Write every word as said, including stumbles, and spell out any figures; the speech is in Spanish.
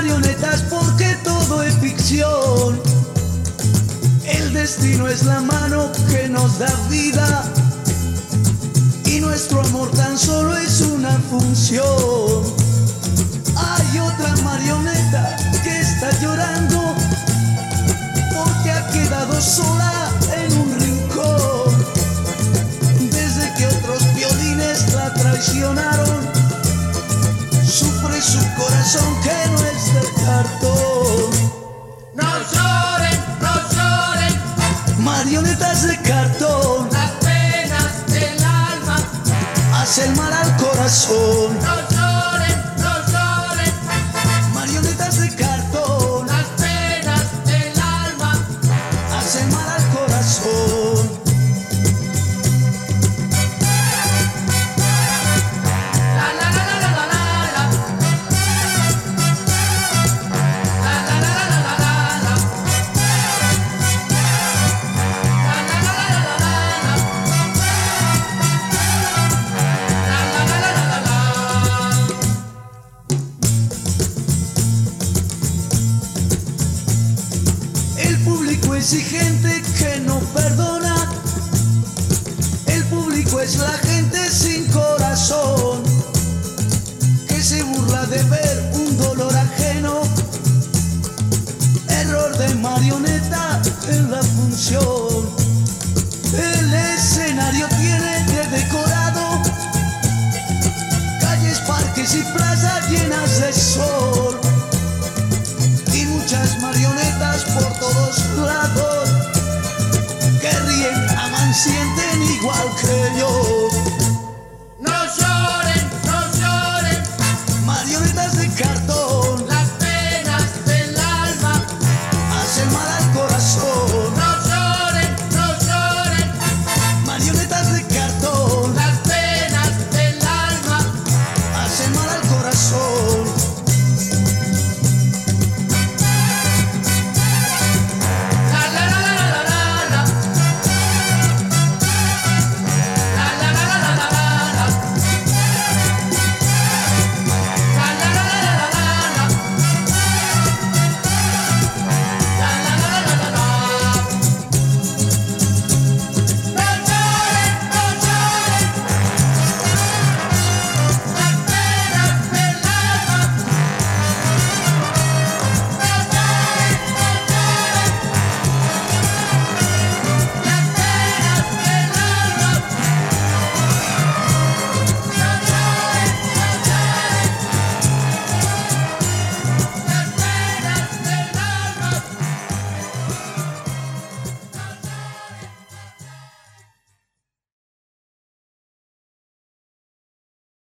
marionetas porque todo es ficción. El destino es la mano que nos da vida y nuestro amor tan solo es una función. Hay otra marioneta que está llorando porque ha quedado sola en un rincón. Desde que otros violines la traicionaron, sufre su corazón que no es de cartón. No lloren, no lloren, marionetas de cartón, las penas del alma hacen mal al corazón. no lloren, no lloren, Marionetas de cartón, las penas del alma hacen mal al corazón. la la la la la la la la la la la la la la la la El público exigente que no perdona, el público es la gente sin corazón, que se burla de ver un dolor ajeno. Error de marioneta en la función. El escenario tiene de decorado calles, parques y plazas llenas de sol, y muchas marionetas por todos lados que ríen, aman, sienten